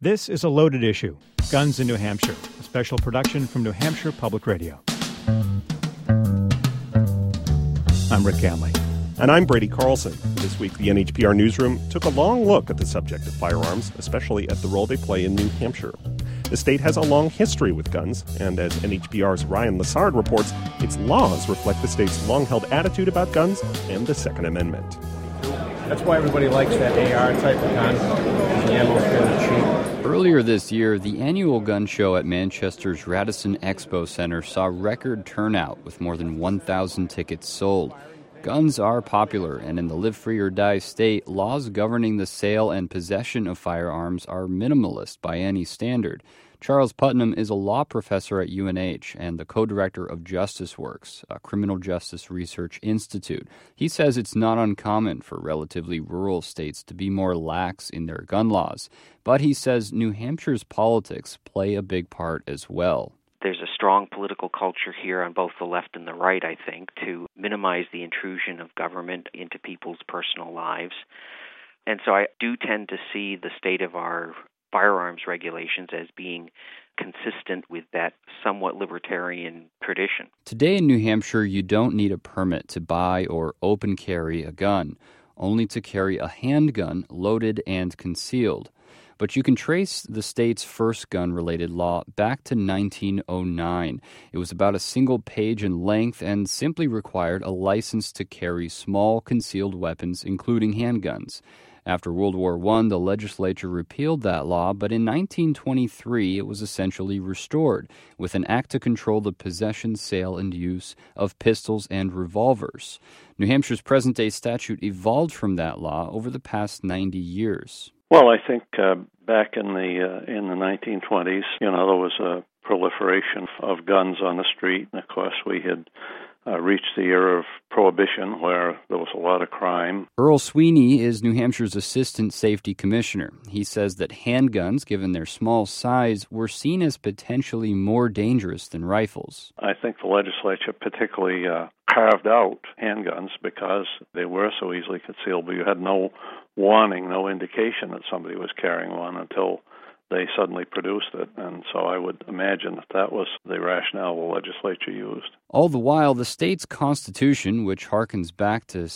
This is A Loaded Issue, Guns in New Hampshire, a special production from New Hampshire Public Radio. I'm Rick Ganley. And I'm Brady Carlson. This week, the NHPR Newsroom took a long look at the subject of firearms, especially at the role they play in New Hampshire. The state has a long history with guns, and as NHPR's Ryan Lessard reports, its laws reflect the state's long-held attitude about guns and the Second Amendment. That's why everybody likes that AR type of gun. The ammo's fairly cheap. Earlier this year, the annual gun show at Manchester's Radisson Expo Center saw record turnout with more than 1,000 tickets sold. Guns are popular, and in the Live Free or Die state, laws governing the sale and possession of firearms are minimalist by any standard. Charles Putnam is a law professor at UNH and the co-director of JusticeWorks, a criminal justice research institute. He says it's not uncommon for relatively rural states to be more lax in their gun laws, but he says New Hampshire's politics play a big part as well. There's a strong political culture here on both the left and the right, I think, to minimize the intrusion of government into people's personal lives. And so I do tend to see the state of our firearms regulations as being consistent with that somewhat libertarian tradition. Today in New Hampshire, you don't need a permit to buy or open carry a gun, only to carry a handgun loaded and concealed. But you can trace the state's first gun-related law back to 1909. It was about a single page in length and simply required a license to carry small concealed weapons, including handguns. After World War I, the legislature repealed that law, but in 1923 it was essentially restored with an act to control the possession, sale, and use of pistols and revolvers. New Hampshire's present-day statute evolved from that law over the past 90 years. Well, I think back in the 1920s, there was a proliferation of guns on the street, and of course we had reached the era of Prohibition, where there was a lot of crime. Earl Sweeney is New Hampshire's Assistant Safety Commissioner. He says that handguns, given their small size, were seen as potentially more dangerous than rifles. I think the legislature particularly carved out handguns because they were so easily concealed, but you had no warning, no indication that somebody was carrying one until they suddenly produced it. And so I would imagine that was the rationale the legislature used. All the while, the state's constitution, which harkens back to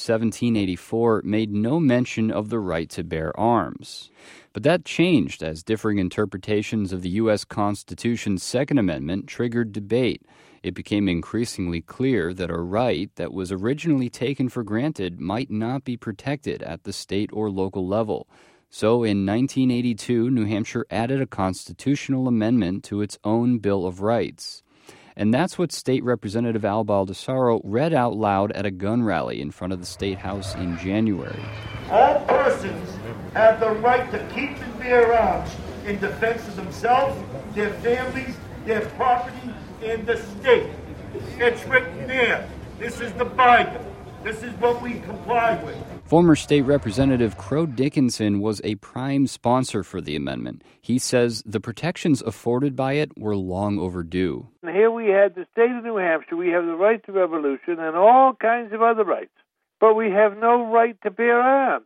1784, made no mention of the right to bear arms. But that changed as differing interpretations of the U.S. Constitution's Second Amendment triggered debate. It became increasingly clear that a right that was originally taken for granted might not be protected at the state or local level. So in 1982, New Hampshire added a constitutional amendment to its own Bill of Rights. And that's what State Representative Al Baldessaro read out loud at a gun rally in front of the State House in January. All persons have the right to keep and bear arms in defense of themselves, their families, their property, and the state. It's written there. This is the Bible. This is what we comply with. Former State Representative Crow Dickinson was a prime sponsor for the amendment. He says the protections afforded by it were long overdue. And here we had the state of New Hampshire. We have the right to revolution and all kinds of other rights. But we have no right to bear arms.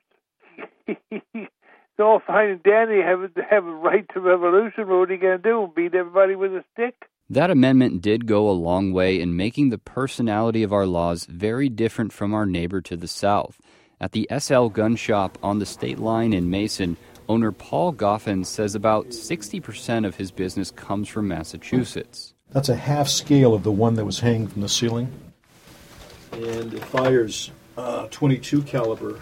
It's all fine and dandy to have a right to revolution, but what are you going to do, beat everybody with a stick? That amendment did go a long way in making the personality of our laws very different from our neighbor to the south. At the SL Gun Shop on the state line in Mason, owner Paul Goffin says about 60% of his business comes from Massachusetts. That's a half scale of the one that was hanging from the ceiling. And it fires 22 caliber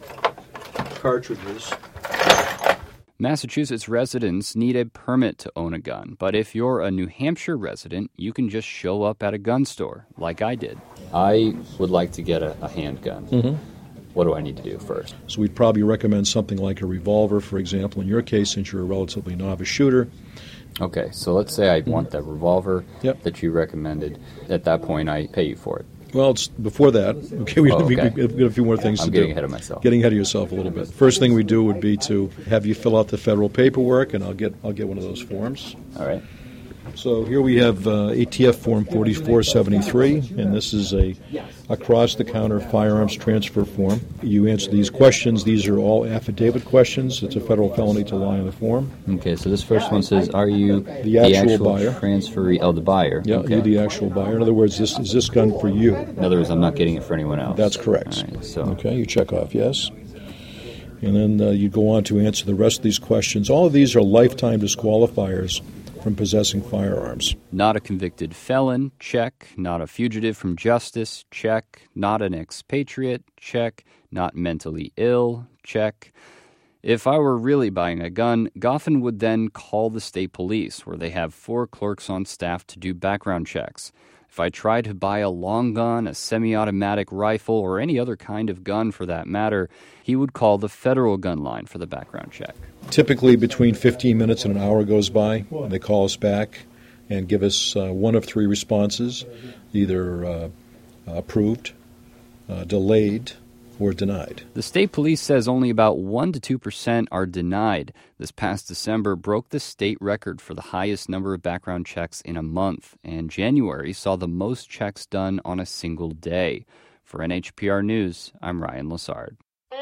cartridges. Massachusetts residents need a permit to own a gun, but if you're a New Hampshire resident, you can just show up at a gun store, like I did. I would like to get a handgun. Mm-hmm. What do I need to do first? So we'd probably recommend something like a revolver, for example. In your case, since you're a relatively novice shooter. Okay, so let's say I want that revolver that you recommended. At that point, I pay you for it. Well, it's before that. Okay, we've got a few more things to do. I'm getting ahead of myself. Getting ahead of yourself a little bit. First thing we do would be to have you fill out the federal paperwork, and I'll get one of those forms. All right. So here we have ATF Form 4473, and this is a across-the-counter firearms transfer form. You answer these questions. These are all affidavit questions. It's a federal felony to lie on the form. Okay, so this first one says, are you the actual buyer? Transferee? Oh, the buyer. Yeah, okay. You're the actual buyer. In other words, is this gun for you? In other words, I'm not getting it for anyone else. That's correct. All right, so. Okay, you check off yes. And then you go on to answer the rest of these questions. All of these are lifetime disqualifiers from possessing firearms. Not a convicted felon, check. Not a fugitive from justice, check. Not an expatriate, check. Not mentally ill, check. If I were really buying a gun, Goffin would then call the state police, where they have 4 clerks on staff to do background checks. If I tried to buy a long gun, a semi-automatic rifle, or any other kind of gun for that matter, he would call the federal gun line for the background check. Typically between 15 minutes and an hour goes by. They call us back and give us one of 3 responses, either approved, delayed, or denied. The state police says only about 1 to 2% are denied. This past December broke the state record for the highest number of background checks in a month, and January saw the most checks done on a single day. For NHPR News, I'm Ryan Lessard.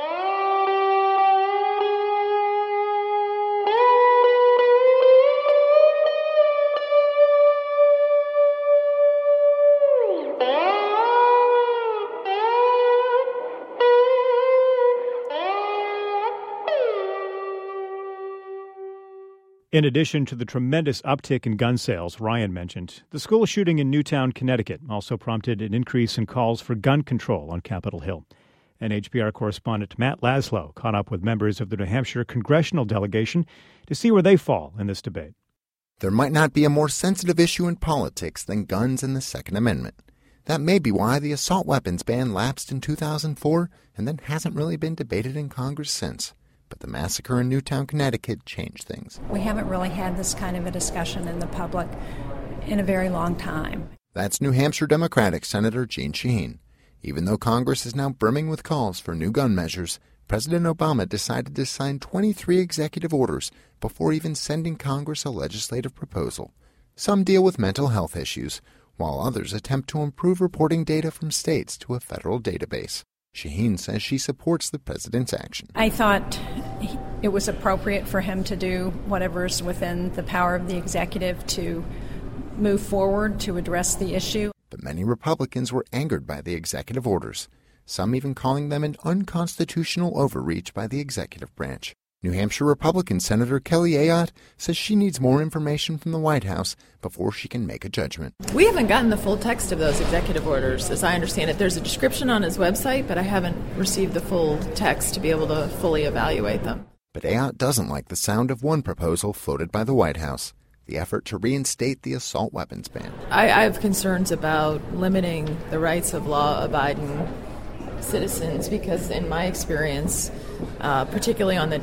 In addition to the tremendous uptick in gun sales Ryan mentioned, the school shooting in Newtown, Connecticut also prompted an increase in calls for gun control on Capitol Hill. NHPR correspondent Matt Laszlo caught up with members of the New Hampshire congressional delegation to see where they fall in this debate. There might not be a more sensitive issue in politics than guns and the Second Amendment. That may be why the assault weapons ban lapsed in 2004 and then hasn't really been debated in Congress since. But the massacre in Newtown, Connecticut changed things. We haven't really had this kind of a discussion in the public in a very long time. That's New Hampshire Democratic Senator Jeanne Shaheen. Even though Congress is now brimming with calls for new gun measures, President Obama decided to sign 23 executive orders before even sending Congress a legislative proposal. Some deal with mental health issues, while others attempt to improve reporting data from states to a federal database. Shaheen says she supports the president's action. I thought it was appropriate for him to do whatever's within the power of the executive to move forward to address the issue. But many Republicans were angered by the executive orders, some even calling them an unconstitutional overreach by the executive branch. New Hampshire Republican Senator Kelly Ayotte says she needs more information from the White House before she can make a judgment. We haven't gotten the full text of those executive orders, as I understand it. There's a description on his website, but I haven't received the full text to be able to fully evaluate them. But Ayotte doesn't like the sound of one proposal floated by the White House, the effort to reinstate the assault weapons ban. I have concerns about limiting the rights of law-abiding citizens because, in my experience, particularly on the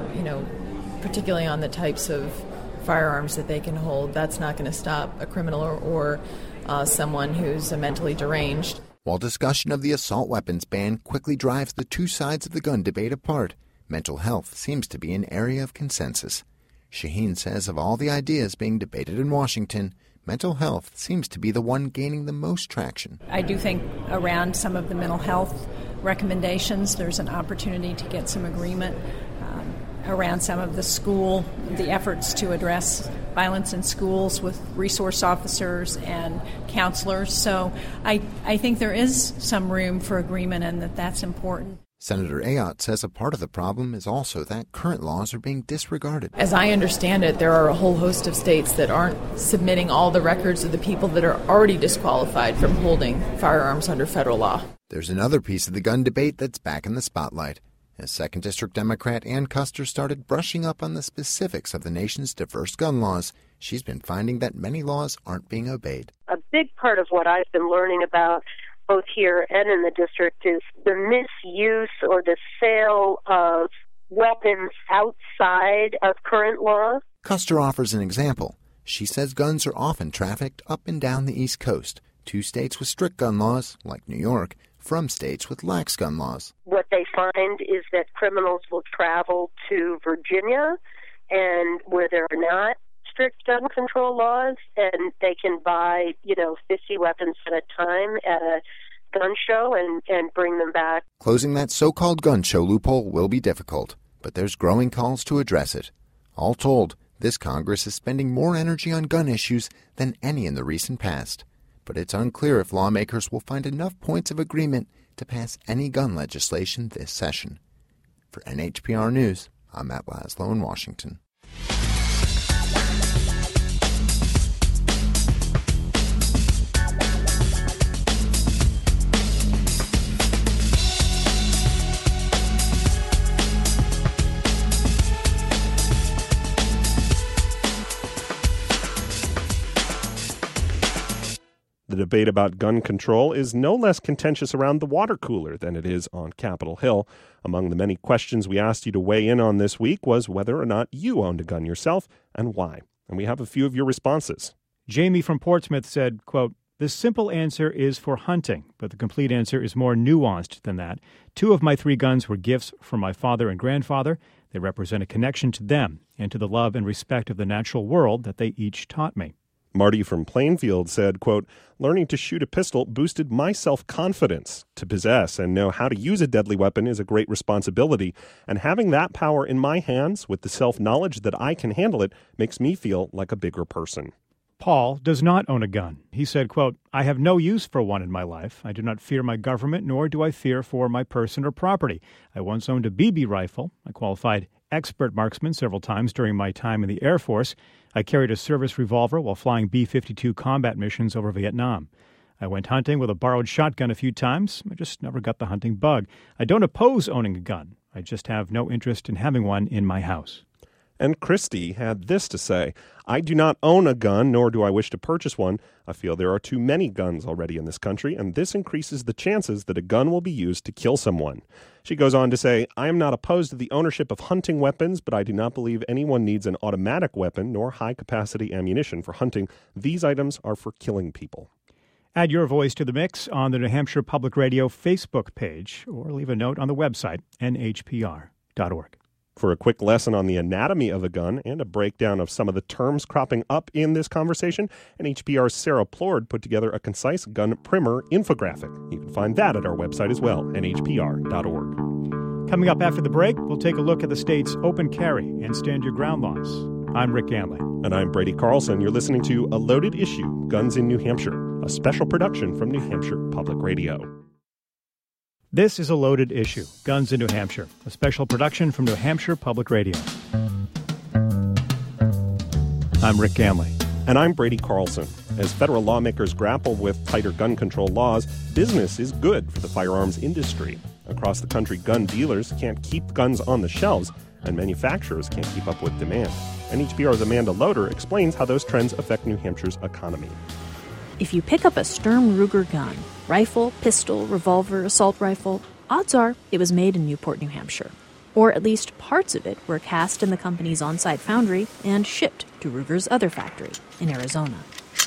types of firearms that they can hold, that's not going to stop a criminal or someone who's mentally deranged. While discussion of the assault weapons ban quickly drives the two sides of the gun debate apart, mental health seems to be an area of consensus. Shaheen says of all the ideas being debated in Washington, mental health seems to be the one gaining the most traction. I do think around some of the mental health recommendations, there's an opportunity to get some agreement around some of the efforts to address violence in schools with resource officers and counselors. So I think there is some room for agreement and that's important. Senator Ayotte says a part of the problem is also that current laws are being disregarded. As I understand it, there are a whole host of states that aren't submitting all the records of the people that are already disqualified from holding firearms under federal law. There's another piece of the gun debate that's back in the spotlight. As 2nd District Democrat Ann Kuster started brushing up on the specifics of the nation's diverse gun laws, she's been finding that many laws aren't being obeyed. A big part of what I've been learning about both here and in the district is the misuse or the sale of weapons outside of current law. Kuster offers an example. She says guns are often trafficked up and down the East Coast, 2 states with strict gun laws, like New York, from states with lax gun laws. What they find is that criminals will travel to Virginia, and where there are not strict gun control laws, and they can buy, 50 weapons at a time at a gun show and bring them back. Closing that so-called gun show loophole will be difficult, but there's growing calls to address it. All told, this Congress is spending more energy on gun issues than any in the recent past. But it's unclear if lawmakers will find enough points of agreement to pass any gun legislation this session. For NHPR News, I'm Matt Laszlo in Washington. The debate about gun control is no less contentious around the water cooler than it is on Capitol Hill. Among the many questions we asked you to weigh in on this week was whether or not you owned a gun yourself and why. And we have a few of your responses. Jamie from Portsmouth said, quote, "The simple answer is for hunting, but the complete answer is more nuanced than that. 2 of my 3 guns were gifts from my father and grandfather. They represent a connection to them and to the love and respect of the natural world that they each taught me." Marty from Plainfield said, quote, "Learning to shoot a pistol boosted my self-confidence. To possess and know how to use a deadly weapon is a great responsibility, and having that power in my hands with the self-knowledge that I can handle it makes me feel like a bigger person." Paul does not own a gun. He said, quote, "I have no use for one in my life. I do not fear my government, nor do I fear for my person or property. I once owned a BB rifle. I qualified expert marksman several times during my time in the Air Force. I carried a service revolver while flying B-52 combat missions over Vietnam. I went hunting with a borrowed shotgun a few times. I just never got the hunting bug. I don't oppose owning a gun. I just have no interest in having one in my house." And Christy had this to say, "I do not own a gun, nor do I wish to purchase one. I feel there are too many guns already in this country, and this increases the chances that a gun will be used to kill someone." She goes on to say, "I am not opposed to the ownership of hunting weapons, but I do not believe anyone needs an automatic weapon nor high-capacity ammunition for hunting. These items are for killing people." Add your voice to the mix on the New Hampshire Public Radio Facebook page or leave a note on the website, nhpr.org. For a quick lesson on the anatomy of a gun and a breakdown of some of the terms cropping up in this conversation, NHPR's Sarah Plord put together a concise gun primer infographic. You can find that at our website as well, nhpr.org. Coming up after the break, we'll take a look at the state's open carry and stand your ground laws. I'm Rick Ganley. And I'm Brady Carlson. You're listening to A Loaded Issue, Guns in New Hampshire, a special production from New Hampshire Public Radio. This is A Loaded Issue, Guns in New Hampshire, a special production from New Hampshire Public Radio. I'm Rick Ganley. And I'm Brady Carlson. As federal lawmakers grapple with tighter gun control laws, business is good for the firearms industry. Across the country, gun dealers can't keep guns on the shelves, and manufacturers can't keep up with demand. NHPR's Amanda Loader explains how those trends affect New Hampshire's economy. If you pick up a Sturm Ruger gun, rifle, pistol, revolver, assault rifle, odds are it was made in Newport, New Hampshire. Or at least parts of it were cast in the company's on-site foundry and shipped to Ruger's other factory in Arizona.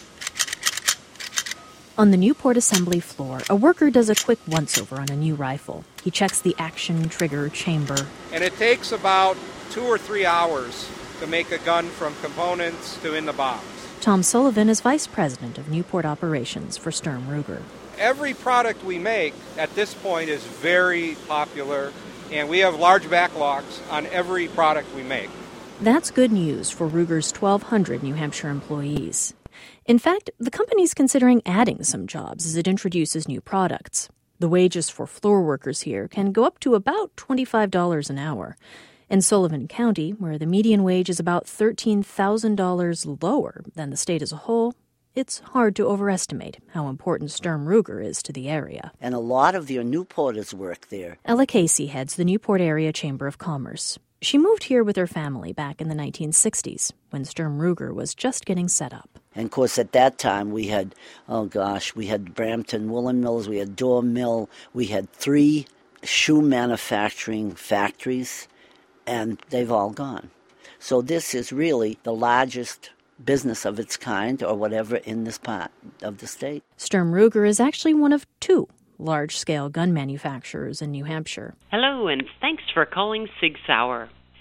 On the Newport assembly floor, a worker does a quick once-over on a new rifle. He checks the action, trigger, chamber. And it takes about 2 or 3 hours to make a gun from components to in the box. Tom Sullivan is vice president of Newport operations for Sturm Ruger. Every product we make at this point is very popular, and we have large backlogs on every product we make. That's good news for Ruger's 1,200 New Hampshire employees. In fact, the company's considering adding some jobs as it introduces new products. The wages for floor workers here can go up to about $25 an hour. In Sullivan County, where the median wage is about $13,000 lower than the state as a whole, it's hard to overestimate how important Sturm Ruger is to the area. And a lot of your Newporters work there. Ella Casey heads the Newport Area Chamber of Commerce. She moved here with her family back in the 1960s, when Sturm Ruger was just getting set up. And, of course, at that time we had, we had Brampton Woolen Mills, we had Door Mill, we had 3 shoe manufacturing factories, and they've all gone. So this is really the largest business of its kind or whatever in this part of the state. Sturm Ruger is actually one of 2 large-scale gun manufacturers in New Hampshire. Hello, and thanks for calling Sig Sauer.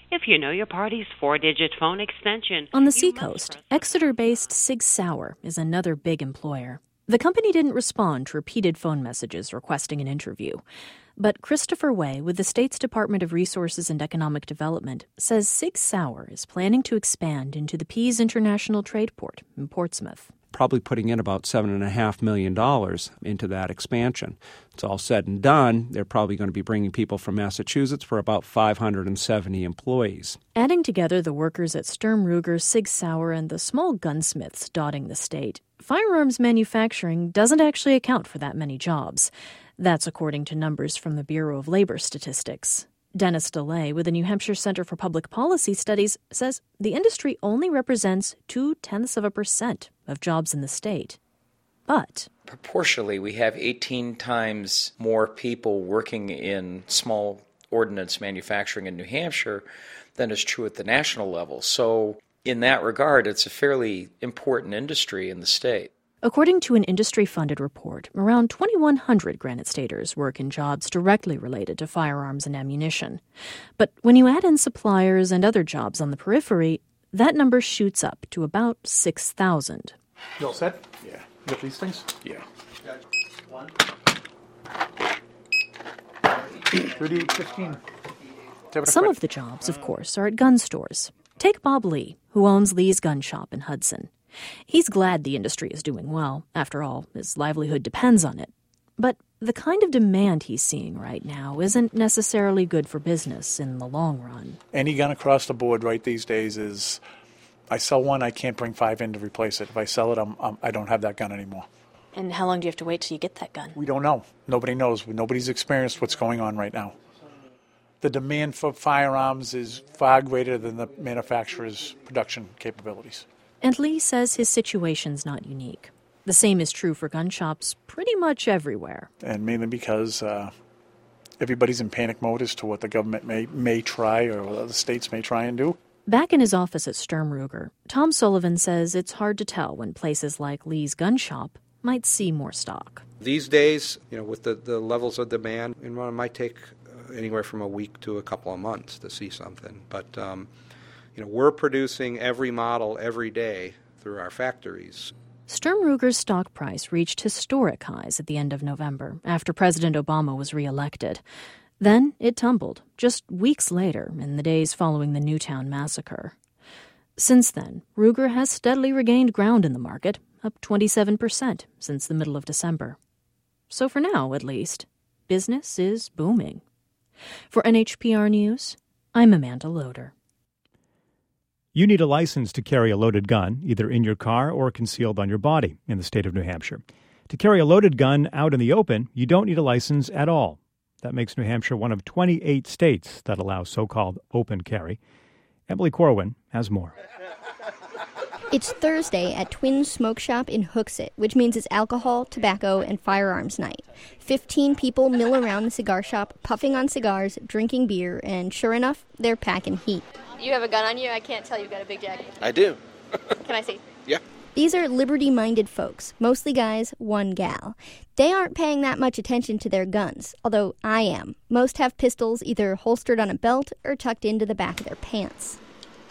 if you know your party's 4-digit phone extension. On the seacoast, Exeter-based Sig Sauer is another big employer. The company didn't respond to repeated phone messages requesting an interview. But Christopher Way with the state's Department of Resources and Economic Development says Sig Sauer is planning to expand into the Pease International Trade Port in Portsmouth. Probably putting in about $7.5 million into that expansion. It's all said and done. They're probably going to be bringing people from Massachusetts for about 570 employees. Adding together the workers at Sturm Ruger, Sig Sauer, and the small gunsmiths dotting the state, firearms manufacturing doesn't actually account for that many jobs. That's according to numbers from the Bureau of Labor Statistics. Dennis DeLay with the New Hampshire Center for Public Policy Studies says the industry only represents 0.2% of jobs in the state. But proportionally, we have 18 times more people working in small ordnance manufacturing in New Hampshire than is true at the national level. So in that regard, it's a fairly important industry in the state. According to an industry-funded report, around 2,100 Granite Staters work in jobs directly related to firearms and ammunition. But when you add in suppliers and other jobs on the periphery, that number shoots up to about 6,000. You all set? Yeah. You got these things? Yeah. 3815. Some of the jobs, of course, are at gun stores. Take Bob Lee, who owns Lee's Gun Shop in Hudson. He's glad the industry is doing well. After all, his livelihood depends on it. But the kind of demand he's seeing right now isn't necessarily good for business in the long run. Any gun across the board right these days is, I sell one, I can't bring 5 in to replace it. If I sell it, I don't have that gun anymore. And how long do you have to wait till you get that gun? We don't know. Nobody knows. Nobody's experienced what's going on right now. The demand for firearms is far greater than the manufacturer's production capabilities. And Lee says his situation's not unique. The same is true for gun shops pretty much everywhere. And mainly because everybody's in panic mode as to what the government may try or what other states may try and do. Back in his office at Sturm Ruger, Tom Sullivan says it's hard to tell when places like Lee's Gun Shop might see more stock. These days, with the levels of demand, it might take anywhere from a week to a couple of months to see something. But we're producing every model every day through our factories. Sturm Ruger's stock price reached historic highs at the end of November after President Obama was reelected. Then it tumbled just weeks later in the days following the Newtown massacre. Since then, Ruger has steadily regained ground in the market, up 27% since the middle of December. So for now, at least, business is booming. For NHPR News, I'm Amanda Loader. You need a license to carry a loaded gun, either in your car or concealed on your body in the state of New Hampshire. To carry a loaded gun out in the open, you don't need a license at all. That makes New Hampshire one of 28 states that allow so-called open carry. Emily Corwin has more. It's Thursday at Twins Smoke Shop in Hooksett, which means it's alcohol, tobacco, and firearms night. 15 people mill around the cigar shop, puffing on cigars, drinking beer, and sure enough, they're packing heat. You have a gun on you? I can't tell you've got a big jacket. I do. Can I see? Yeah. These are liberty-minded folks, mostly guys, one gal. They aren't paying that much attention to their guns, although I am. Most have pistols either holstered on a belt or tucked into the back of their pants.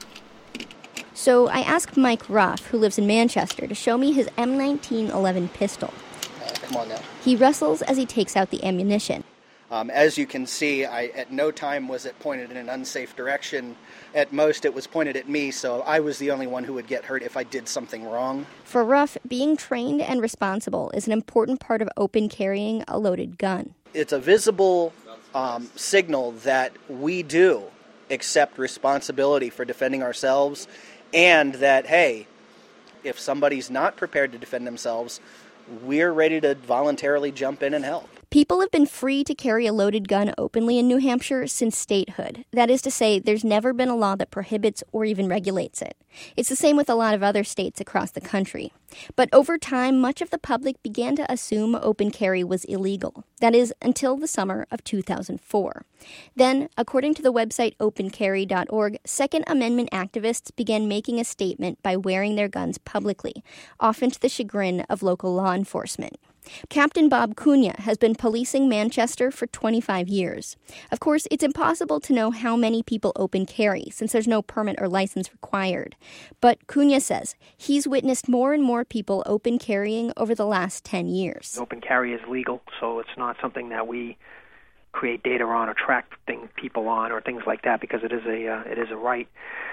So I asked Mike Ruff, who lives in Manchester, to show me his M1911 pistol. Come on now. He wrestles as he takes out the ammunition. As you can see, at no time was it pointed in an unsafe direction. At most, it was pointed at me, so I was the only one who would get hurt if I did something wrong. For Ruff, being trained and responsible is an important part of open carrying a loaded gun. It's a visible signal that we do accept responsibility for defending ourselves, and that, hey, if somebody's not prepared to defend themselves, we're ready to voluntarily jump in and help. People have been free to carry a loaded gun openly in New Hampshire since statehood. That is to say, there's never been a law that prohibits or even regulates it. It's the same with a lot of other states across the country. But over time, much of the public began to assume open carry was illegal. That is, until the summer of 2004. Then, according to the website opencarry.org, Second Amendment activists began making a statement by wearing their guns publicly, often to the chagrin of local law enforcement. Captain Bob Cunha has been policing Manchester for 25 years. Of course, it's impossible to know how many people open carry since there's no permit or license required. But Cunha says he's witnessed more and more people open carrying over the last 10 years. Open carry is legal, so it's not something that we create data on or track people on or things like that, because it is a right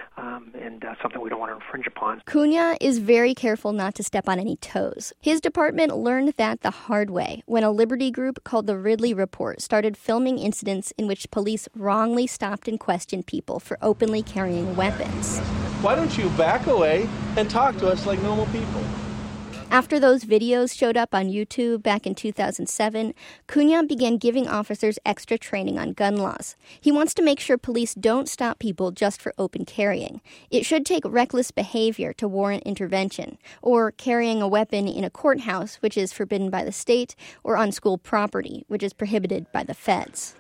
and something we don't want to infringe upon. Cunha is very careful not to step on any toes. His department learned that the hard way when a Liberty group called the Ridley Report started filming incidents in which police wrongly stopped and questioned people for openly carrying weapons. Why don't you back away and talk to us like normal people? After those videos showed up on YouTube back in 2007, Cunha began giving officers extra training on gun laws. He wants to make sure police don't stop people just for open carrying. It should take reckless behavior to warrant intervention, or carrying a weapon in a courthouse, which is forbidden by the state, or on school property, which is prohibited by the feds.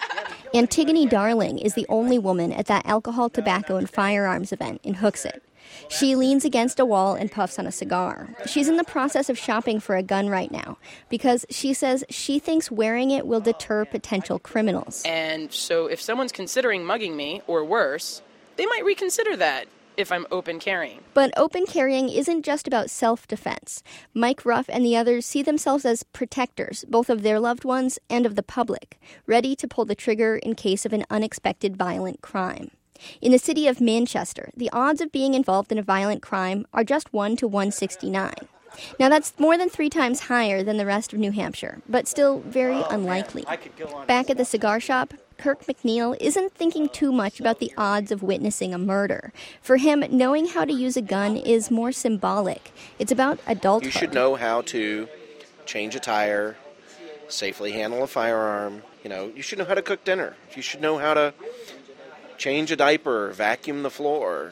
Antigone Darling is the only woman at that alcohol, tobacco, and firearms event in Hooksett. She leans against a wall and puffs on a cigar. She's in the process of shopping for a gun right now because she says she thinks wearing it will deter potential criminals. And so if someone's considering mugging me, or worse, they might reconsider that if I'm open carrying. But open carrying isn't just about self-defense. Mike Ruff and the others see themselves as protectors, both of their loved ones and of the public, ready to pull the trigger in case of an unexpected violent crime. In the city of Manchester, the odds of being involved in a violent crime are just 1 to 169. Now, that's more than 3 times higher than the rest of New Hampshire, but still very unlikely. Back at the cigar shop, Kirk McNeil isn't thinking too much about the odds of witnessing a murder. For him, knowing how to use a gun is more symbolic. It's about adulthood. You should know how to change a tire, safely handle a firearm. You should know how to cook dinner. You should know how to change a diaper, vacuum the floor,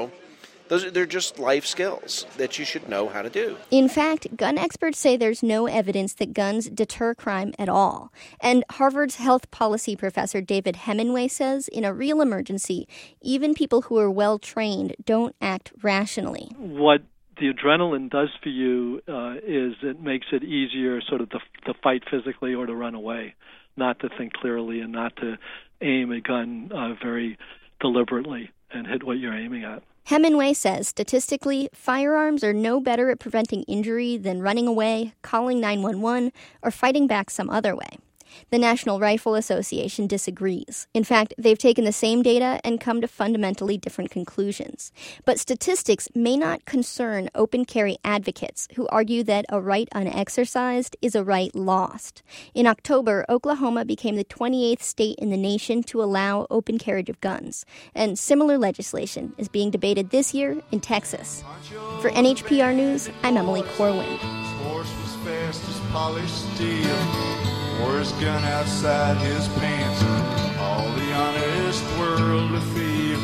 They're just life skills that you should know how to do. In fact, gun experts say there's no evidence that guns deter crime at all. And Harvard's health policy professor David Hemingway says in a real emergency, even people who are well-trained don't act rationally. What the adrenaline does for you is it makes it easier sort of to fight physically or to run away, not to think clearly and not to aim a gun very deliberately and hit what you're aiming at. Hemingway says, statistically, firearms are no better at preventing injury than running away, calling 911, or fighting back some other way. The National Rifle Association disagrees. In fact, they've taken the same data and come to fundamentally different conclusions. But statistics may not concern open carry advocates who argue that a right unexercised is a right lost. In October, Oklahoma became the 28th state in the nation to allow open carriage of guns. And similar legislation is being debated this year in Texas. For NHPR News, I'm Emily Corwin. Horse was fast as polished steel. Wore his gun outside his pants, all the honest world to feel.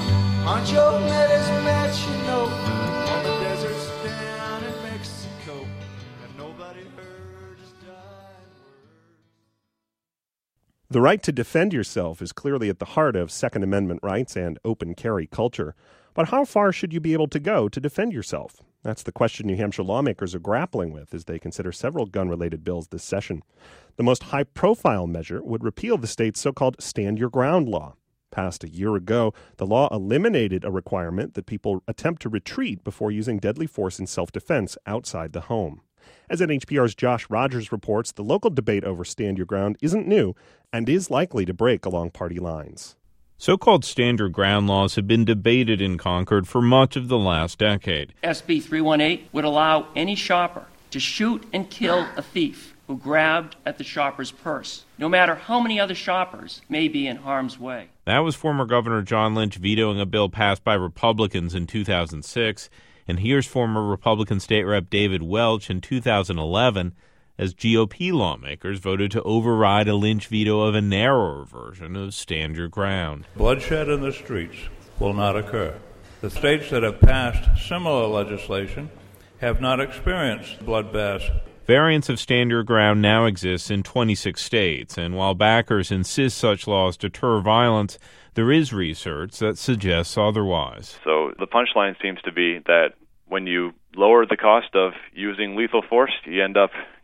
Pancho met his match, on the deserts down in Mexico, and nobody heard his dying words. The right to defend yourself is clearly at the heart of Second Amendment rights and open carry culture. But how far should you be able to go to defend yourself? That's the question New Hampshire lawmakers are grappling with as they consider several gun-related bills this session. The most high-profile measure would repeal the state's so-called Stand Your Ground law. Passed a year ago, the law eliminated a requirement that people attempt to retreat before using deadly force in self-defense outside the home. As NHPR's Josh Rogers reports, the local debate over Stand Your Ground isn't new and is likely to break along party lines. So-called Stand Your Ground laws have been debated in Concord for much of the last decade. SB 318 would allow any shopper to shoot and kill a thief who grabbed at the shopper's purse, no matter how many other shoppers may be in harm's way. That was former Governor John Lynch vetoing a bill passed by Republicans in 2006, and here's former Republican State Rep David Welch in 2011 as GOP lawmakers voted to override a Lynch veto of a narrower version of Stand Your Ground. Bloodshed in the streets will not occur. The states that have passed similar legislation have not experienced bloodbaths. Variants of Stand Your Ground now exist in 26 states, and while backers insist such laws deter violence, there is research that suggests otherwise. So the punchline seems to be that when you lower the cost of using lethal force, you end up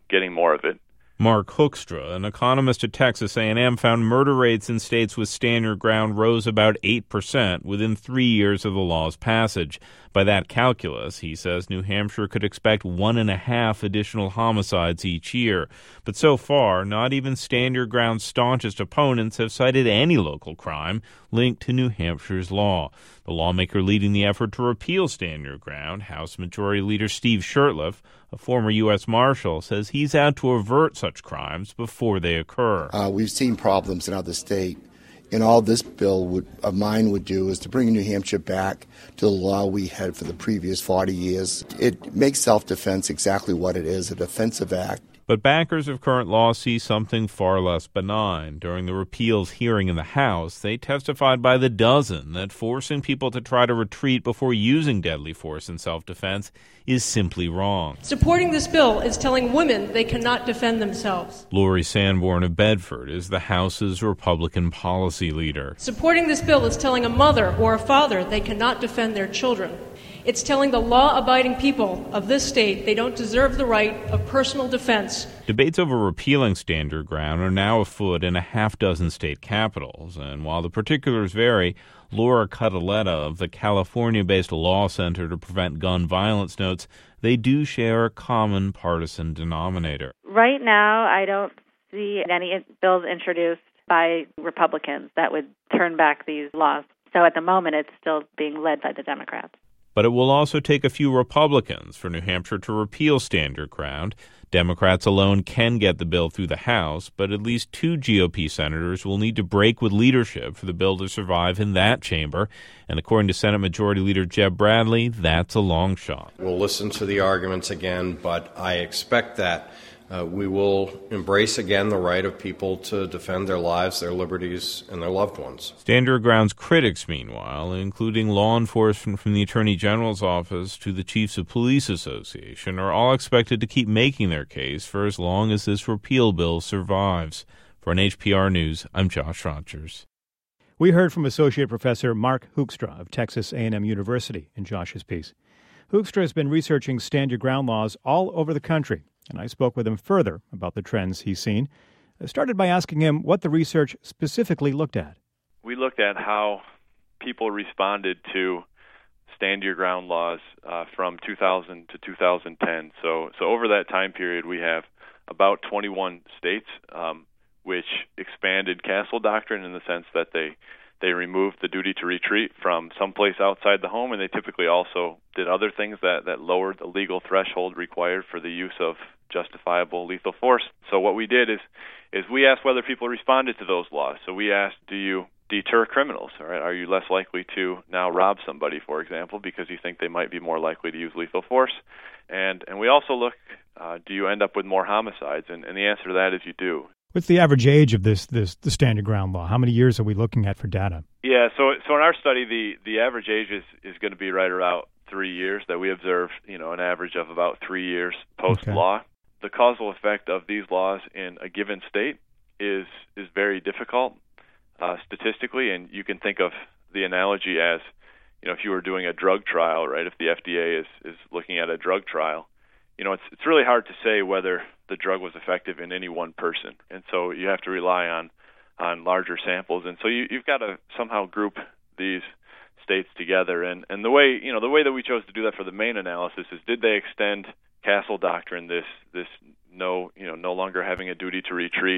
getting more of it. Mark Hoekstra, an economist at Texas A&M, found murder rates in states with stand your ground rose about 8% within 3 years of the law's passage. By that calculus, he says New Hampshire could expect 1.5 additional homicides each year. But so far, not even stand your ground's staunchest opponents have cited any local crime linked to New Hampshire's law. The lawmaker leading the effort to repeal stand your ground, House Majority Leader Steve Shurtleff, a former U.S. Marshal, says he's out to avert such crimes before they occur. We've seen problems in other states, and all this bill of mine would do is to bring New Hampshire back to the law we had for the previous 40 years. It makes self-defense exactly what it is, a defensive act. But backers of current law see something far less benign. During the repeals hearing in the House, they testified by the dozen that forcing people to try to retreat before using deadly force in self-defense is simply wrong. Supporting this bill is telling women they cannot defend themselves. Lori Sanborn of Bedford is the House's Republican policy leader. Supporting this bill is telling a mother or a father they cannot defend their children. It's telling the law-abiding people of this state they don't deserve the right of personal defense. Debates over repealing stand your ground are now afoot in a half-dozen state capitals, and while the particulars vary, Laura Cataletta of the California-based Law Center to Prevent Gun Violence notes they do share a common partisan denominator. Right now, I don't see any bills introduced by Republicans that would turn back these laws. So at the moment, it's still being led by the Democrats. But it will also take a few Republicans for New Hampshire to repeal stand your ground. Democrats alone can get the bill through the House, but at least 2 GOP senators will need to break with leadership for the bill to survive in that chamber. And according to Senate Majority Leader Jeb Bradley, that's a long shot. We'll listen to the arguments again, but I expect that we will embrace again the right of people to defend their lives, their liberties, and their loved ones. Stand your ground's critics, meanwhile, including law enforcement from the Attorney General's office to the Chiefs of Police Association, are all expected to keep making their case for as long as this repeal bill survives. For NHPR News, I'm Josh Rogers. We heard from Associate Professor Mark Hoekstra of Texas A&M University in Josh's piece. Hoekstra has been researching stand your ground laws all over the country, and I spoke with him further about the trends he's seen. I started by asking him what the research specifically looked at. We looked at how people responded to stand your ground laws from 2000 to 2010. So over that time period, we have about 21 states which expanded castle doctrine in the sense that they removed the duty to retreat from someplace outside the home, and they typically also did other things that lowered the legal threshold required for the use of justifiable lethal force. So what we did is we asked whether people responded to those laws. So we asked, do you deter criminals? All right, are you less likely to now rob somebody, for example, because you think they might be more likely to use lethal force? And we also look, do you end up with more homicides? And the answer to that is you do. What's the average age of the stand your ground law? How many years are we looking at for data? Yeah, so in our study, the average age is going to be right around 3 years that we observed, an average of about 3 years post-law. Okay. The causal effect of these laws in a given state is very difficult statistically, and you can think of the analogy as, if you were doing a drug trial, right? If the FDA is looking at a drug trial, it's really hard to say whether the drug was effective in any one person, and so you have to rely on larger samples, and so you've got to somehow group these states together, and the way that we chose to do that for the main analysis is, did they extend castle doctrine, this no longer having a duty to retreat?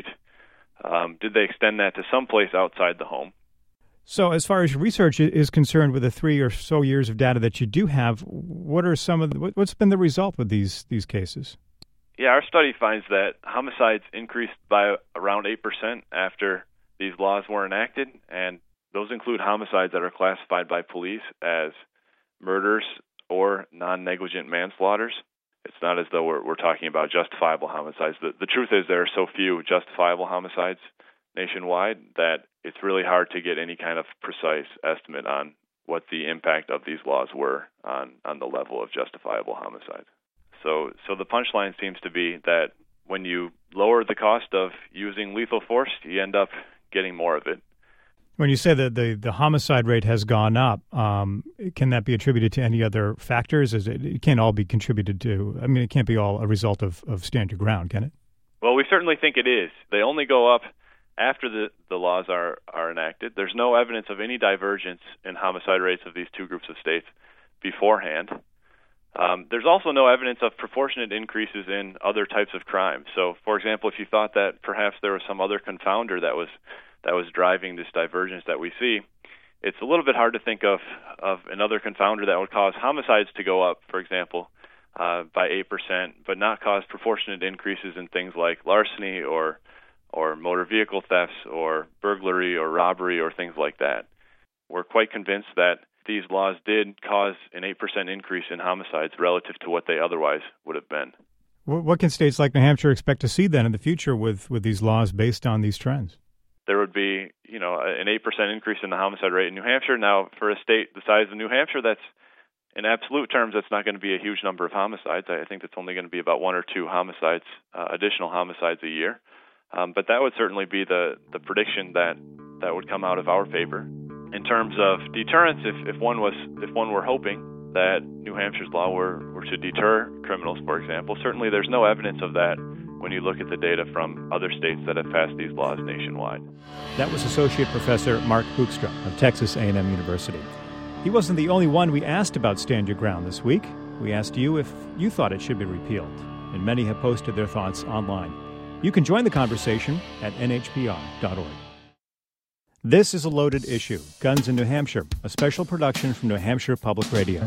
Did they extend that to someplace outside the home? So as far as your research is concerned, with the 3 or so years of data that you do have, what are what's been the result with these cases? Yeah, our study finds that homicides increased by around 8% after these laws were enacted, and those include homicides that are classified by police as murders or non-negligent manslaughters. It's not as though we're talking about justifiable homicides. The truth is there are so few justifiable homicides nationwide that it's really hard to get any kind of precise estimate on what the impact of these laws were on the level of justifiable homicides. So the punchline seems to be that when you lower the cost of using lethal force, you end up getting more of it. When you say that the homicide rate has gone up, can that be attributed to any other factors? It can't all be contributed to, it can't be all a result of Stand Your Ground, can it? Well, we certainly think it is. They only go up after the laws are enacted. There's no evidence of any divergence in homicide rates of these two groups of states beforehand. There's also no evidence of proportionate increases in other types of crime. So, for example, if you thought that perhaps there was some other confounder that was driving this divergence that we see, it's a little bit hard to think of another confounder that would cause homicides to go up, for example, by 8%, but not cause proportionate increases in things like larceny or motor vehicle thefts or burglary or robbery or things like that. We're quite convinced that these laws did cause an 8% increase in homicides relative to what they otherwise would have been. What can states like New Hampshire expect to see then in the future with these laws based on these trends? There would be, an 8% increase in the homicide rate in New Hampshire. Now, for a state the size of New Hampshire, that's in absolute terms, that's not going to be a huge number of homicides. I think it's only going to be about one or two homicides, additional homicides a year. But that would certainly be the prediction that would come out of our favor. In terms of deterrence, if one were hoping that New Hampshire's law were to deter criminals, for example, certainly there's no evidence of that when you look at the data from other states that have passed these laws nationwide. That was Associate Professor Mark Hoekstra of Texas A&M University. He wasn't the only one we asked about Stand Your Ground this week. We asked you if you thought it should be repealed, and many have posted their thoughts online. You can join the conversation at nhpr.org. This is A Loaded Issue, Guns in New Hampshire, a special production from New Hampshire Public Radio.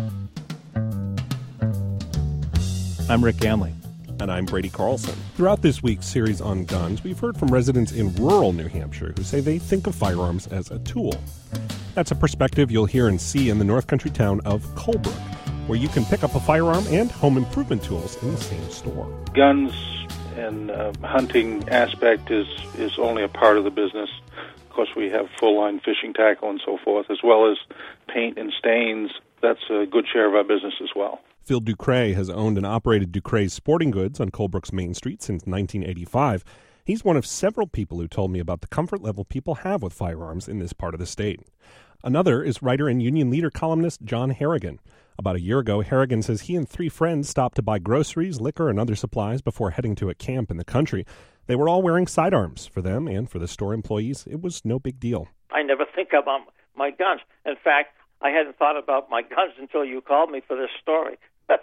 I'm Rick Ganley. And I'm Brady Carlson. Throughout this week's series on guns, we've heard from residents in rural New Hampshire who say they think of firearms as a tool. That's a perspective you'll hear and see in the North Country town of Colebrook, where you can pick up a firearm and home improvement tools in the same store. Guns and hunting aspect is only a part of the business. Of course, we have full-line fishing tackle and so forth, as well as paint and stains. That's a good share of our business as well. Phil Ducray has owned and operated Ducray's Sporting Goods on Colebrook's Main Street since 1985. He's one of several people who told me about the comfort level people have with firearms in this part of the state. Another is writer and union leader columnist John Harrigan. About a year ago, Harrigan says he and three friends stopped to buy groceries, liquor, and other supplies before heading to a camp in the country. They were all wearing sidearms. For them and for the store employees, it was no big deal. I never think about my guns. In fact, I hadn't thought about my guns until you called me for this story.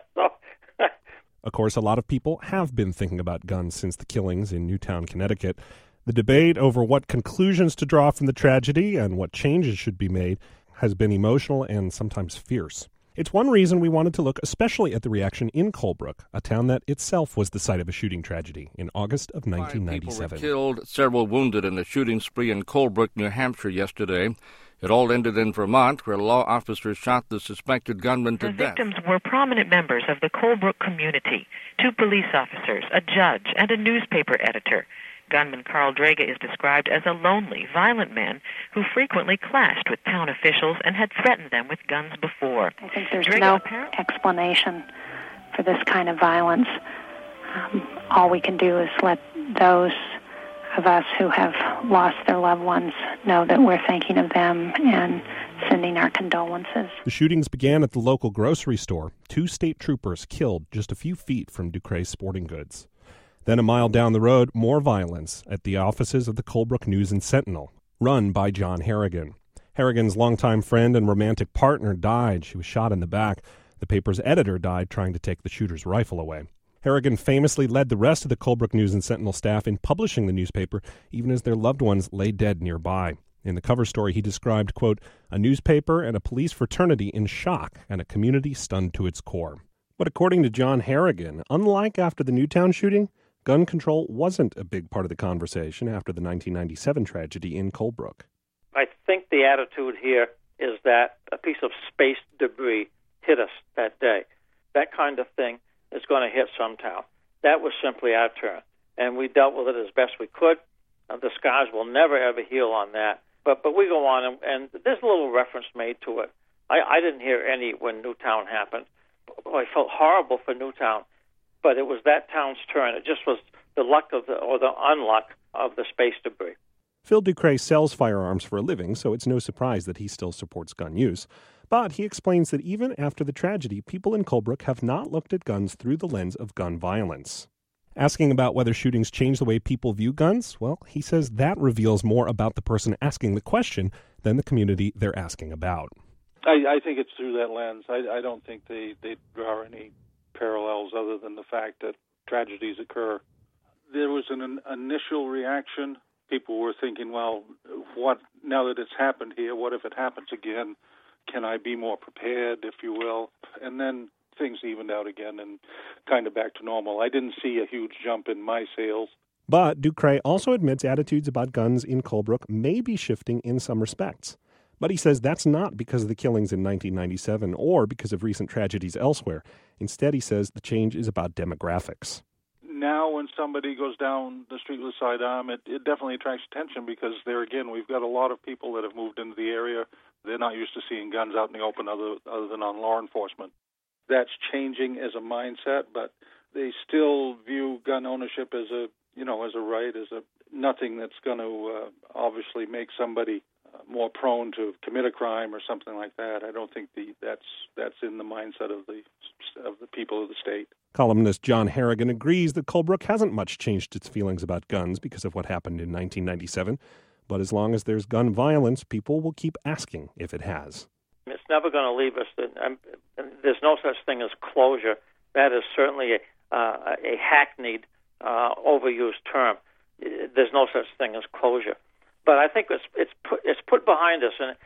Of course, a lot of people have been thinking about guns since the killings in Newtown, Connecticut. The debate over what conclusions to draw from the tragedy and what changes should be made has been emotional and sometimes fierce. It's one reason we wanted to look especially at the reaction in Colebrook, a town that itself was the site of a shooting tragedy in August of 1997. 5 people were killed, several wounded in a shooting spree in Colebrook, New Hampshire yesterday. It all ended in Vermont, where law officers shot the suspected gunman to death. The victims were prominent members of the Colebrook community, 2 police officers, a judge, and a newspaper editor. Gunman Carl Draga is described as a lonely, violent man who frequently clashed with town officials and had threatened them with guns before. I think there's no explanation for this kind of violence. All we can do is let those of us who have lost their loved ones know that we're thinking of them and sending our condolences. The shootings began at the local grocery store. 2 state troopers killed just a few feet from Ducray's Sporting Goods. Then a mile down the road, more violence at the offices of the Colebrook News and Sentinel, run by John Harrigan. Harrigan's longtime friend and romantic partner died. She was shot in the back. The paper's editor died trying to take the shooter's rifle away. Harrigan famously led the rest of the Colebrook News and Sentinel staff in publishing the newspaper, even as their loved ones lay dead nearby. In the cover story, he described, quote, a newspaper and a police fraternity in shock and a community stunned to its core. But according to John Harrigan, unlike after the Newtown shooting, gun control wasn't a big part of the conversation after the 1997 tragedy in Colebrook. I think the attitude here is that a piece of space debris hit us that day. That kind of thing is going to hit some town. That was simply our turn, and we dealt with it as best we could. The scars will never, ever heal on that. But we go on, and there's a little reference made to it. I didn't hear any when Newtown happened. I felt horrible for Newtown, but it was that town's turn. It just was the luck of the unluck of the space debris. Phil Ducret sells firearms for a living, so it's no surprise that he still supports gun use. But he explains that even after the tragedy, people in Colebrook have not looked at guns through the lens of gun violence. Asking about whether shootings change the way people view guns, well, he says that reveals more about the person asking the question than the community they're asking about. I think it's through that lens. I don't think they draw any parallels other than the fact that tragedies occur. There was an initial reaction. People were thinking, well, what now that it's happened here, what if it happens again? Can I be more prepared, if you will? And then things evened out again and kind of back to normal. I didn't see a huge jump in my sales. But Ducret also admits attitudes about guns in Colebrook may be shifting in some respects. But he says that's not because of the killings in 1997 or because of recent tragedies elsewhere. Instead, he says the change is about demographics. Now when somebody goes down the street with a sidearm, it definitely attracts attention because there again, we've got a lot of people that have moved into the area. They're not used to seeing guns out in the open other than on law enforcement. That's changing as a mindset, but they still view gun ownership as a right, as nothing that's going to obviously make somebody more prone to commit a crime or something like that. I don't think that's in the mindset of the people of the state. Columnist John Harrigan agrees that Colebrook hasn't much changed its feelings about guns because of what happened in 1997. But as long as there's gun violence, people will keep asking if it has. It's never going to leave us. There's no such thing as closure. That is certainly a hackneyed, overused term. There's no such thing as closure. But I think it's put behind us, and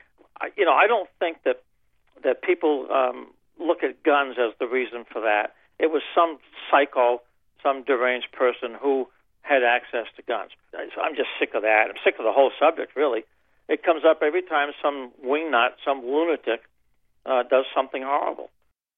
I don't think that people look at guns as the reason for that. It was some psycho, some deranged person who had access to guns. I'm just sick of that. I'm sick of the whole subject, really. It comes up every time some wingnut, some lunatic, does something horrible.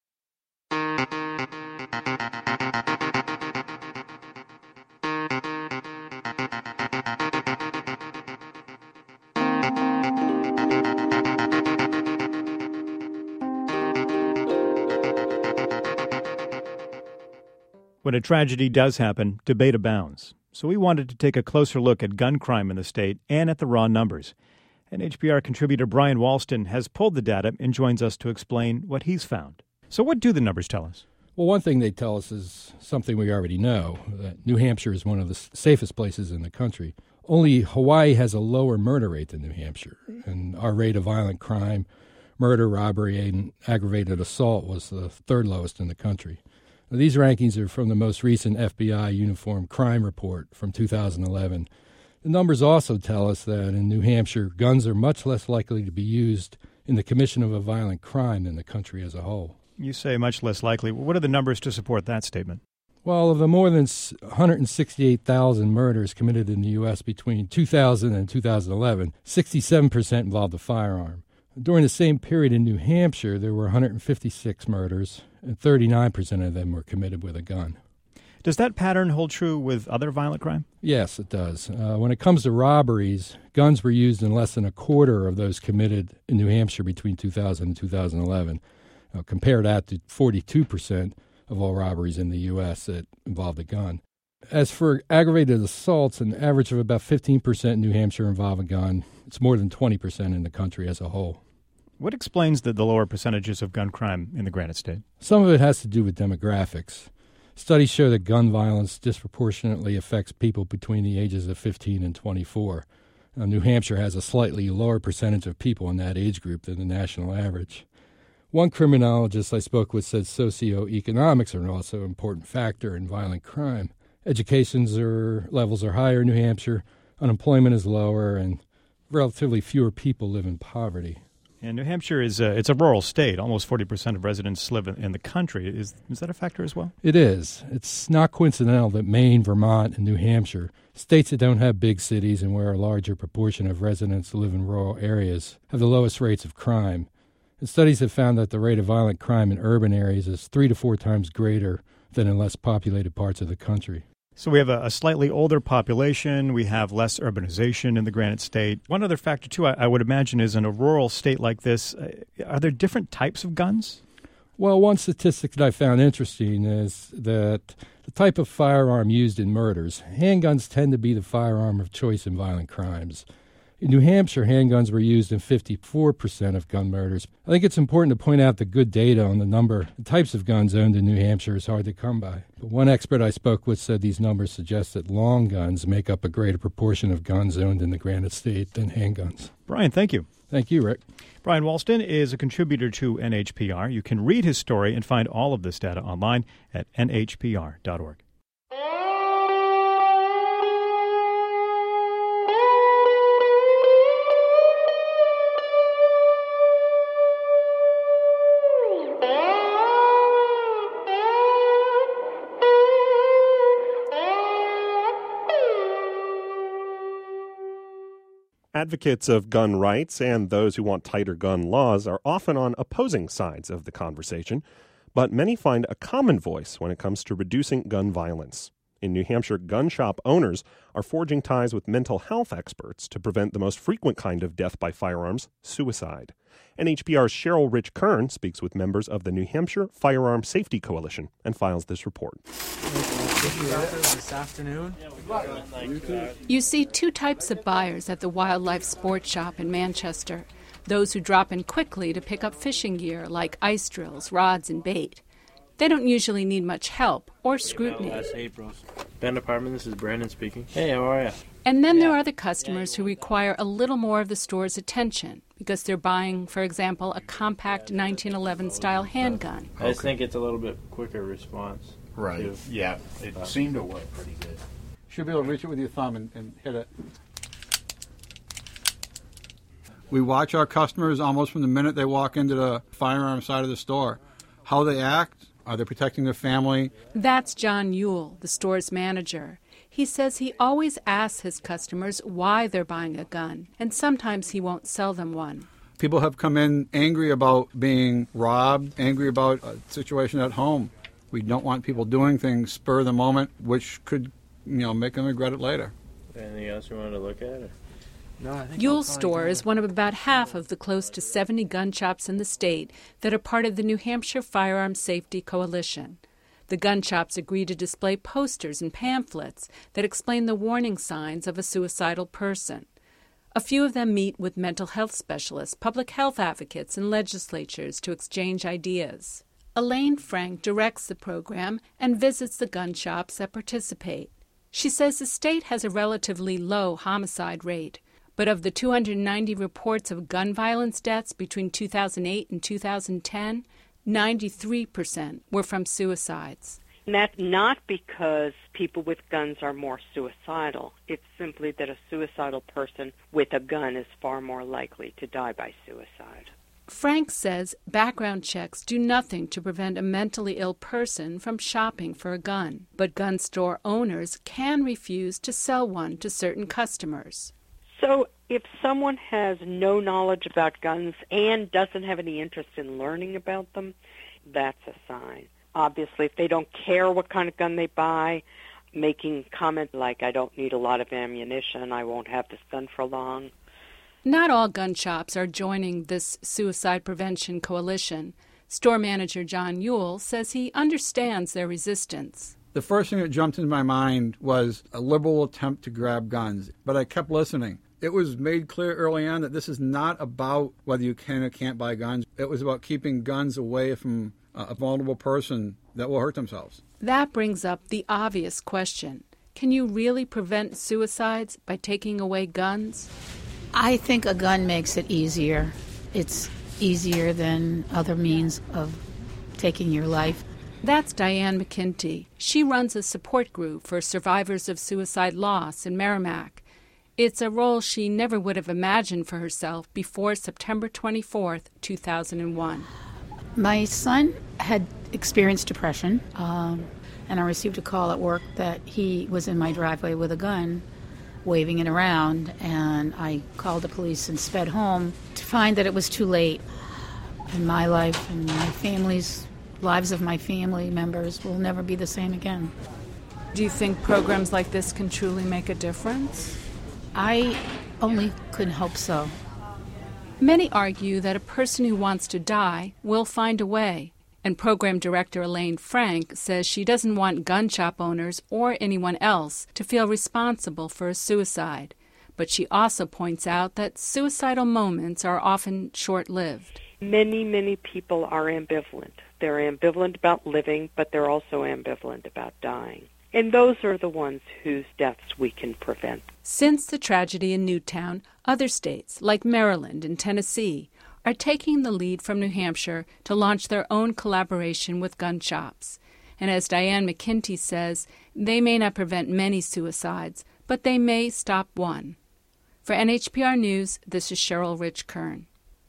When a tragedy does happen, debate abounds. So we wanted to take a closer look at gun crime in the state and at the raw numbers. NHPR contributor Brian Walston has pulled the data and joins us to explain what he's found. So what do the numbers tell us? Well, one thing they tell us is something we already know, that New Hampshire is one of the safest places in the country. Only Hawaii has a lower murder rate than New Hampshire, and our rate of violent crime, murder, robbery, and aggravated assault was the third lowest in the country. Now, these rankings are from the most recent FBI Uniform Crime Report from 2011. The numbers also tell us that in New Hampshire, guns are much less likely to be used in the commission of a violent crime than the country as a whole. You say much less likely. What are the numbers to support that statement? Well, of the more than 168,000 murders committed in the U.S. between 2000 and 2011, 67% involved a firearm. During the same period in New Hampshire, there were 156 murders, and 39% of them were committed with a gun. Does that pattern hold true with other violent crime? Yes, it does. When it comes to robberies, guns were used in less than a quarter of those committed in New Hampshire between 2000 and 2011. Compare that to 42% of all robberies in the U.S. that involved a gun. As for aggravated assaults, an average of about 15% in New Hampshire involve a gun. It's more than 20% in the country as a whole. What explains the lower percentages of gun crime in the Granite State? Some of it has to do with demographics. Studies show that gun violence disproportionately affects people between the ages of 15 and 24. Now, New Hampshire has a slightly lower percentage of people in that age group than the national average. One criminologist I spoke with said socioeconomics are also an important factor in violent crime. Education levels are higher in New Hampshire, unemployment is lower, and relatively fewer people live in poverty. And New Hampshire it's a rural state. Almost 40% of residents live in the country. Is that a factor as well? It is. It's not coincidental that Maine, Vermont, and New Hampshire, states that don't have big cities and where a larger proportion of residents live in rural areas, have the lowest rates of crime. And studies have found that the rate of violent crime in urban areas is 3 to 4 times greater than in less populated parts of the country. So we have a slightly older population. We have less urbanization in the Granite State. One other factor, too, I would imagine is in a rural state like this, are there different types of guns? Well, one statistic that I found interesting is that the type of firearm used in murders, handguns tend to be the firearm of choice in violent crimes. In New Hampshire, handguns were used in 54% of gun murders. I think it's important to point out that good data on the number and types of guns owned in New Hampshire is hard to come by. But one expert I spoke with said these numbers suggest that long guns make up a greater proportion of guns owned in the granite state than handguns. Brian, thank you. Thank you, Rick. Brian Walston is a contributor to NHPR. You can read his story and find all of this data online at nhpr.org. Advocates of gun rights and those who want tighter gun laws are often on opposing sides of the conversation, but many find a common voice when it comes to reducing gun violence. In New Hampshire, gun shop owners are forging ties with mental health experts to prevent the most frequent kind of death by firearms, suicide. NHPR's Cheryl Rich Kern speaks with members of the New Hampshire Firearm Safety Coalition and files this report. This afternoon. You see two types of buyers at the Wildlife Sports Shop in Manchester. Those who drop in quickly to pick up fishing gear like ice drills, rods, and bait. They don't usually need much help or scrutiny. Ben Department, this is Brandon speaking. Hey, how are you? And then there are the customers who require a little more of the store's attention because they're buying, for example, a compact 1911-style handgun. I just think it's a little bit quicker response. Right. Too. Yeah, it seemed to work pretty good. Should be able to reach it with your thumb and hit it. We watch our customers almost from the minute they walk into the firearm side of the store. How they act, are they protecting their family? That's John Ewell, the store's manager. He says he always asks his customers why they're buying a gun, and sometimes he won't sell them one. People have come in angry about being robbed, angry about a situation at home. We don't want people doing things spur of the moment, which could, make them regret it later. Anything else you wanted to look at? Or? No, I think Ewell's store is one of about half of the close to 70 gun shops in the state that are part of the New Hampshire Firearm Safety Coalition. The gun shops agree to display posters and pamphlets that explain the warning signs of a suicidal person. A few of them meet with mental health specialists, public health advocates, and legislatures to exchange ideas. Elaine Frank directs the program and visits the gun shops that participate. She says the state has a relatively low homicide rate, but of the 290 reports of gun violence deaths between 2008 and 2010, 93% were from suicides. And that's not because people with guns are more suicidal. It's simply that a suicidal person with a gun is far more likely to die by suicide. Frank says background checks do nothing to prevent a mentally ill person from shopping for a gun, but gun store owners can refuse to sell one to certain customers. So if someone has no knowledge about guns and doesn't have any interest in learning about them, that's a sign. Obviously, if they don't care what kind of gun they buy, making comments like, I don't need a lot of ammunition, I won't have this gun for long. Not all gun shops are joining this suicide prevention coalition. Store manager John Ewell says he understands their resistance. The first thing that jumped into my mind was a liberal attempt to grab guns, but I kept listening. It was made clear early on that this is not about whether you can or can't buy guns. It was about keeping guns away from a vulnerable person that will hurt themselves. That brings up the obvious question. Can you really prevent suicides by taking away guns? I think a gun makes it easier. It's easier than other means of taking your life. That's Diane McKinty. She runs a support group for survivors of suicide loss in Merrimack. It's a role she never would have imagined for herself before September 24th, 2001. My son had experienced depression, and I received a call at work that he was in my driveway with a gun, waving it around, and I called the police and sped home to find that it was too late. And my life and my family's lives of my family members will never be the same again. Do you think programs like this can truly make a difference? I only could hope so. Many argue that a person who wants to die will find a way. And Program Director Elaine Frank says she doesn't want gun shop owners or anyone else to feel responsible for a suicide. But she also points out that suicidal moments are often short-lived. Many people are ambivalent. They're ambivalent about living, but they're also ambivalent about dying. And those are the ones whose deaths we can prevent. Since the tragedy in Newtown, other states, like Maryland and Tennessee, are taking the lead from New Hampshire to launch their own collaboration with gun shops. And as Diane McKinty says, they may not prevent many suicides, but they may stop one. For NHPR News, this is Cheryl Rich Kern.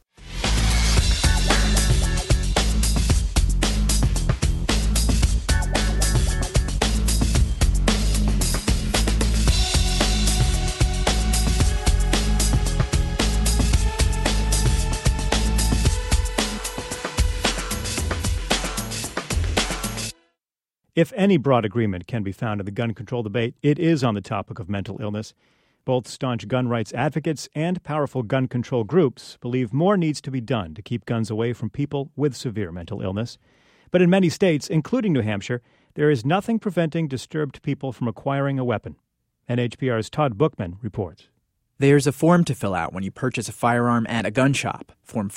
If any broad agreement can be found in the gun control debate, it is on the topic of mental illness. Both staunch gun rights advocates and powerful gun control groups believe more needs to be done to keep guns away from people with severe mental illness. But in many states, including New Hampshire, there is nothing preventing disturbed people from acquiring a weapon. NHPR's Todd Bookman reports. There's a form to fill out when you purchase a firearm at a gun shop, Form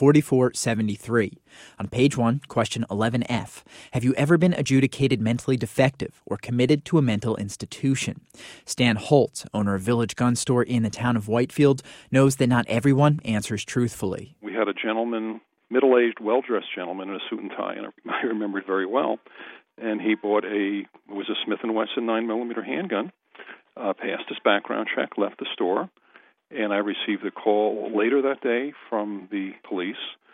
4473. On page 1, question 11F, have you ever been adjudicated mentally defective or committed to a mental institution? Stan Holtz, owner of Village Gun Store in the town of Whitefield, knows that not everyone answers truthfully. We had a gentleman, middle-aged, well-dressed gentleman in a suit and tie, and I remember it very well, and he bought it was a Smith & Wesson 9mm handgun, passed his background check, left the store. And I received a call later that day from the police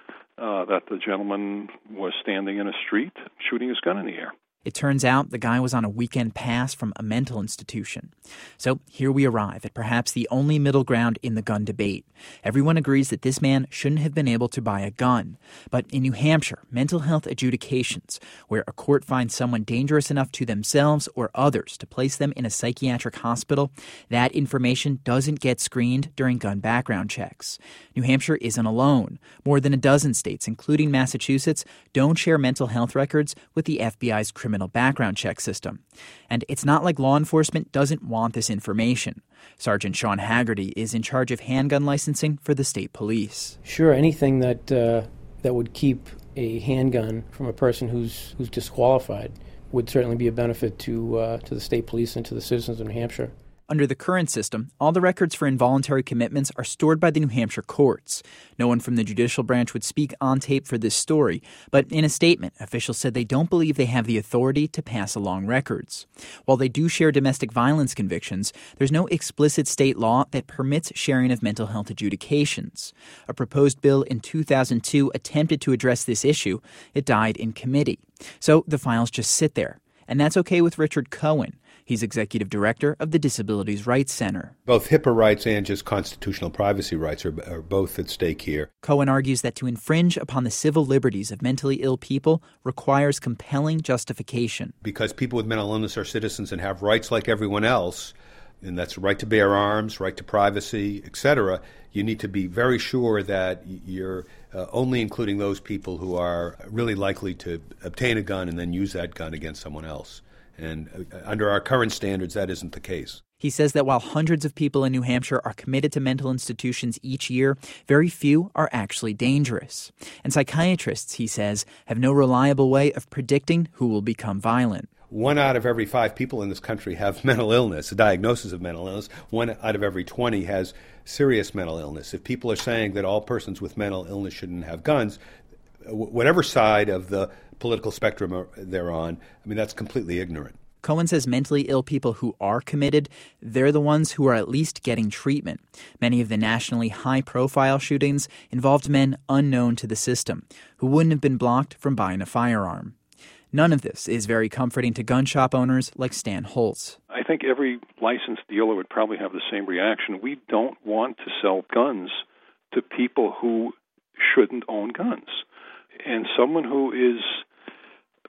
that the gentleman was standing in a street shooting his gun in the air. It turns out the guy was on a weekend pass from a mental institution. So here we arrive at perhaps the only middle ground in the gun debate. Everyone agrees that this man shouldn't have been able to buy a gun. But in New Hampshire, mental health adjudications, where a court finds someone dangerous enough to themselves or others to place them in a psychiatric hospital, that information doesn't get screened during gun background checks. New Hampshire isn't alone. More than a dozen states, including Massachusetts, don't share mental health records with the FBI's criminal background check system. And it's not like law enforcement doesn't want this information. Sergeant Sean Haggerty is in charge of handgun licensing for the state police. Sure, anything that would keep a handgun from a person who's disqualified would certainly be a benefit to the state police and to the citizens of New Hampshire. Under the current system, all the records for involuntary commitments are stored by the New Hampshire courts. No one from the judicial branch would speak on tape for this story, but in a statement, officials said they don't believe they have the authority to pass along records. While they do share domestic violence convictions, there's no explicit state law that permits sharing of mental health adjudications. A proposed bill in 2002 attempted to address this issue. It died in committee. So the files just sit there. And that's okay with Richard Cohen. He's executive director of the Disabilities Rights Center. Both HIPAA rights and just constitutional privacy rights are both at stake here. Cohen argues that to infringe upon the civil liberties of mentally ill people requires compelling justification. Because people with mental illness are citizens and have rights like everyone else, and that's right to bear arms, right to privacy, etc., you need to be very sure that you're only including those people who are really likely to obtain a gun and then use that gun against someone else. And under our current standards, that isn't the case. He says that while hundreds of people in New Hampshire are committed to mental institutions each year, very few are actually dangerous. And psychiatrists, he says, have no reliable way of predicting who will become violent. 1 out of every 5 people in this country have mental illness, a diagnosis of mental illness. 1 out of every 20 has serious mental illness. If people are saying that all persons with mental illness shouldn't have guns, whatever side of the political spectrum they're on, I mean, that's completely ignorant. Cohen says mentally ill people who are committed, they're the ones who are at least getting treatment. Many of the nationally high-profile shootings involved men unknown to the system, who wouldn't have been blocked from buying a firearm. None of this is very comforting to gun shop owners like Stan Holtz. I think every licensed dealer would probably have the same reaction. We don't want to sell guns to people who shouldn't own guns. And someone who is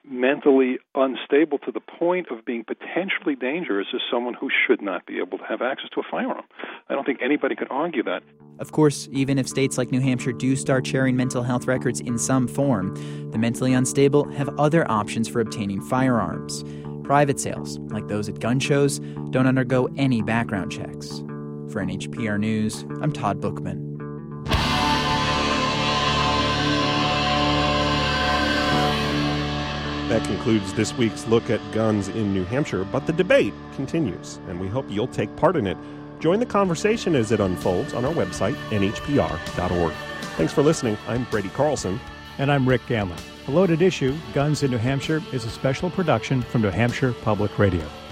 mentally unstable to the point of being potentially dangerous is someone who should not be able to have access to a firearm. I don't think anybody could argue that. Of course, even if states like New Hampshire do start sharing mental health records in some form, the mentally unstable have other options for obtaining firearms. Private sales, like those at gun shows, don't undergo any background checks. For NHPR News, I'm Todd Bookman. That concludes this week's look at guns in New Hampshire, but the debate continues, and we hope you'll take part in it. Join the conversation as it unfolds on our website, nhpr.org. Thanks for listening. I'm Brady Carlson. And I'm Rick Ganley. A Loaded Issue, Guns in New Hampshire, is a special production from New Hampshire Public Radio.